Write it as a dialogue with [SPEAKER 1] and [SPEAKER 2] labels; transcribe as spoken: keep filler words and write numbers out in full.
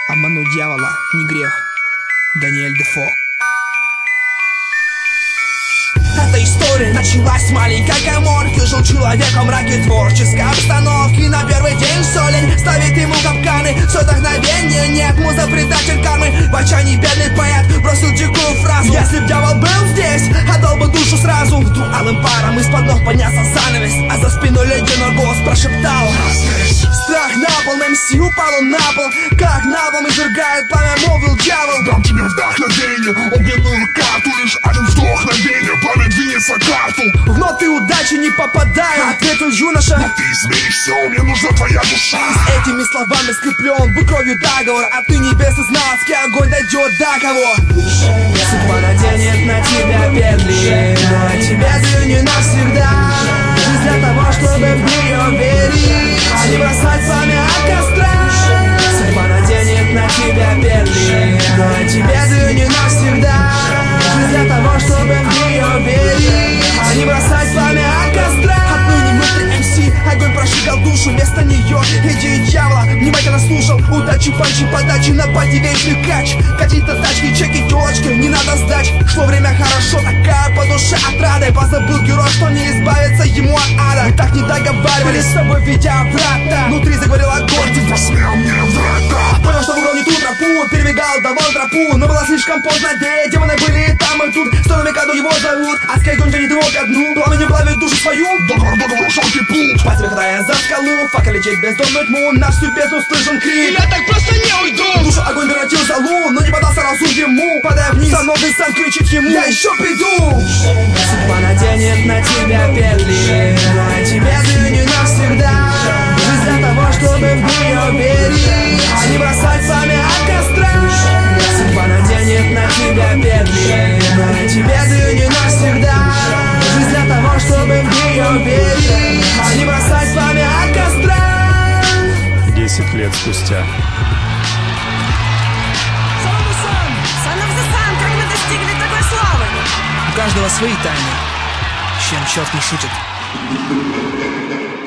[SPEAKER 1] Обмануть дьявола не грех. Даниэль Дефо. Эта история началась с маленькой каморки. Жил человек во мраке творческой обстановки. На первый день все лень ставит ему капканы. Все вдохновения нет, муза предатель кармы. В отчаянии бедный поэт бросил дикую фразу: если б дьявол был здесь, отдал бы душу сразу. Вдруг алым паром из-под ног поднялся занавес, а за спиной ледяной голос прошептал: страх напал, на МС упал он на пол. Как навалом извергает пламя, молвил дьявол:
[SPEAKER 2] дам тебе вдохновение, огненную карту. Лишь один вдохновение, пламя двинется карту.
[SPEAKER 1] В ноты удачи не попадаю, ответил юноша.
[SPEAKER 2] Но ты изменишь все, мне нужна твоя душа.
[SPEAKER 1] С этими словами скреплен был кровью договор. А ты небесный знатский огонь дойдет до кого? Судьба наденет на тебя петли, но о тебе звеню навсегда. Жизнь для того, чтобы в нее верить, а не бросать пламя от костра. Судьба наденет на тебя петли, но о тебе звеню навсегда. Жизнь для того, чтобы в нее верить, а не бросать пламя от костра. Отныне внутри МС огонь прожигал душу. Вместо нее идеи дьявола внимательно слушал. Удачи, панчи, подачи, на пати вечный кач. Какие-то тачки, чеки, телочки, не надо сдач. Шло время хорошо, такая по душе отрадой. Позабыл герой, что не избавится ему от ада. Мы так не договаривались с тобой, видя врата. Внутри заговорил огонь:
[SPEAKER 2] ты посмел мне врать, да.
[SPEAKER 1] Понял, что выбрал не ту тропу, перебегал, давал тропу. Но было слишком поздно, где демоны были и там и тут. Что на мекаду его зовут, а скай огонь гонит его ко дну. Пламенем плавит душу свою,
[SPEAKER 2] договор, договор, шелкий путь.
[SPEAKER 1] по тебе хватая за скалу, факел летит бездомную тьму. На всю бездну слышен крик:
[SPEAKER 3] я так просто не уйду.
[SPEAKER 1] Душу огонь превратил в золу, но не подался разум ему. Падая вниз, а новый сан кричит ему: я еще приду. Судьба наденет на тебя петли, но о тебе звеню навсегда. Жизнь для того, чтобы в нее верить, а не бросать пламя от костра. Судьба наденет на тебя петли, но о тебе звеню навсегда. Жизнь для того, чтобы в нее верить, а не бросать пламя от костра.
[SPEAKER 4] Десять лет спустя.
[SPEAKER 5] Son of the Sun, как вы достигли такой славы?
[SPEAKER 1] У каждого свои тайны, с чем черт не шутит.